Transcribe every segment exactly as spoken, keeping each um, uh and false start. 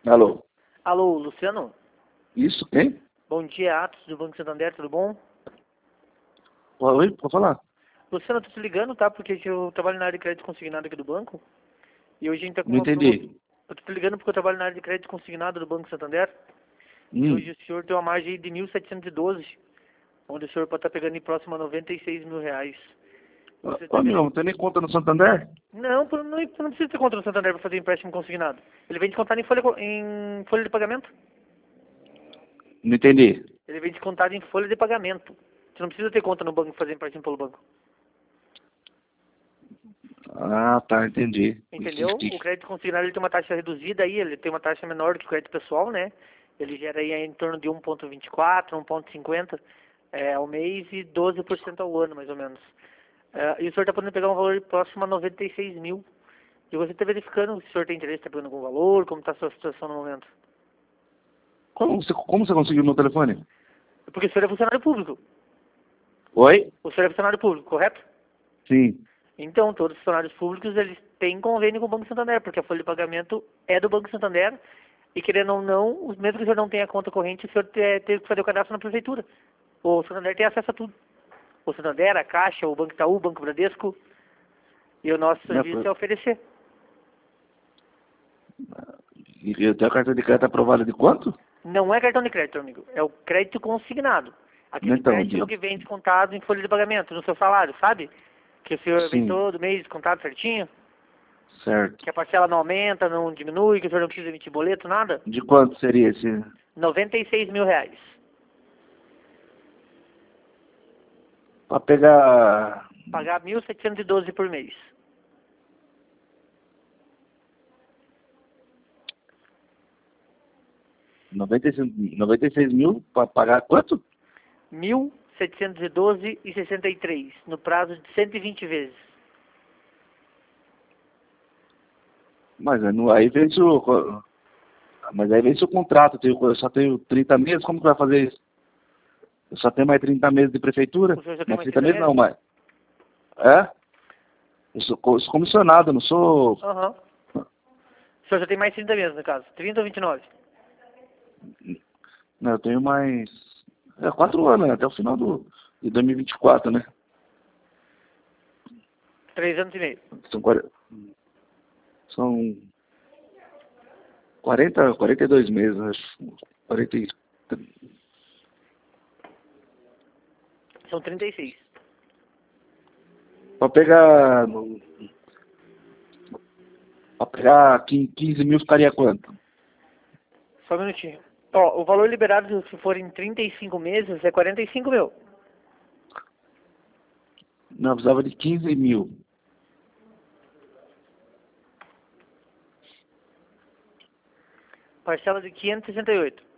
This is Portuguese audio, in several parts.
Alô? Alô, Luciano? Isso, quem? Bom dia, Atos do Banco Santander, tudo bom? Oi, pode falar? Luciano, eu tô te ligando, tá? Porque eu trabalho na área de crédito consignado aqui do banco. E hoje a gente tá com Não uma promo... entendi. Eu tô te ligando porque eu trabalho na área de crédito consignado do Banco Santander. E Hum. hoje o senhor tem uma margem aí de mil setecentos e doze, onde o senhor pode estar pegando em próximo a noventa e seis mil reais. E Ô, Você tá amigo, vendo... não tem nem conta no Santander? Não, por- não, não precisa ter conta no Santander para fazer empréstimo consignado. Ele vem descontado em folha, co- em folha de pagamento. Não entendi. Ele vem descontado em folha de pagamento. Você não precisa ter conta no banco para fazer empréstimo pelo banco. Ah, tá, entendi. Entendeu? O crédito consignado ele tem uma taxa reduzida aí, ele tem uma taxa menor do que o crédito pessoal, né? Ele gera aí em torno de um vírgula vinte e quatro, um vírgula cinquenta é, ao mês e doze por cento ao ano, mais ou menos. É, e o senhor está podendo pegar um valor próximo a noventa e seis mil. E você está verificando se o senhor tem interesse, está pegando algum valor, como está a sua situação no momento. Como você, como você conseguiu meu telefone? Porque o senhor é funcionário público. Oi? O senhor é funcionário público, correto? Sim. Então, todos os funcionários públicos, eles têm convênio com o Banco Santander, porque a folha de pagamento é do Banco Santander, e querendo ou não, mesmo que o senhor não tenha conta corrente, o senhor te- teve que fazer o cadastro na prefeitura. O Santander tem acesso a tudo. O Santander, a Caixa, o Banco Itaú, o Banco Bradesco, e o nosso Né, serviço é oferecer. E eu tenho a carta de crédito aprovada de quanto? Não é cartão de crédito, amigo, é o crédito consignado. Aquele Então, empréstimo de... que vem descontado em folha de pagamento, no seu salário, sabe? Que o senhor vem Sim, todo mês descontado certinho. certo. Que a parcela não aumenta, não diminui, que o senhor não precisa emitir boleto, nada. De quanto seria esse? noventa e seis mil reais. Pra pegar... Pagar mil setecentos e doze por mês. noventa e seis, noventa e seis mil pra pagar quanto? mil setecentos e doze e sessenta e três, no prazo de cento e vinte vezes. Mas aí não- aí vence o... Mas aí vence o contrato. Eu tenho- eu só tenho trinta meses, como que vai fazer isso? Eu só tenho mais trinta meses de prefeitura? O senhor já tem Mais mais trinta trinta meses não, meses? mas... É? Eu sou, co- sou comissionado, eu não sou... Aham. O senhor já tem mais trinta meses, no caso. trinta ou vinte e nove? Não, eu tenho mais... É, quatro anos, né? Até o final do, de dois mil e vinte e quatro, né? Três anos e meio. São, quarenta são quarenta, quarenta e dois meses, acho. quarenta e... São trinta e seis. Pra pegar... Pra pegar quinze mil ficaria quanto? Só um minutinho. Ó, o valor liberado, se for em trinta e cinco meses, é quarenta e cinco mil. Não, eu precisava de quinze mil. Parcela de quinhentos e sessenta e oito.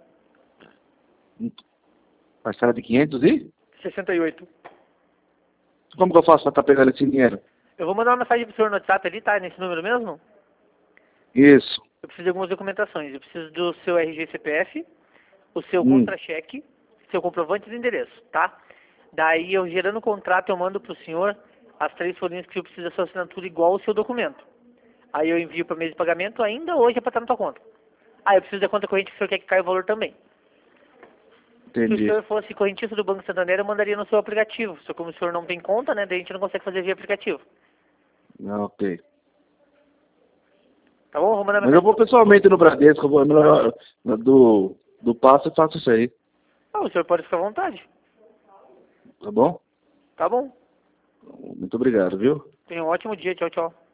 Parcela de quinhentos e? sessenta e oito. Como que eu faço pra estar pegando esse dinheiro? Eu vou mandar uma mensagem pro senhor no WhatsApp ali, tá? Nesse número mesmo? Isso. Eu preciso de algumas documentações. Eu preciso do seu R G C P F, o seu Hum. contra-cheque, seu comprovante de endereço, tá? Daí eu gerando o contrato eu mando pro senhor as três folhinhas que eu preciso da sua assinatura igual ao seu documento. Aí eu envio para mês de pagamento, ainda hoje é para estar na tua conta. Ah, eu preciso da conta corrente que o senhor quer que caia o valor também. Se o Entendi. senhor fosse correntista do Banco Santander, eu mandaria no seu aplicativo. Só como o senhor não tem conta, né, daí a gente não consegue fazer via aplicativo. Ah, ok. Tá bom? Vou mandar Mas eu mensagem. vou pessoalmente no Bradesco, eu vou melhor, do, do passo e faço isso aí. Ah, o senhor pode ficar à vontade. Tá bom? Tá bom. Muito obrigado, viu? Tenha um ótimo dia. Tchau, tchau.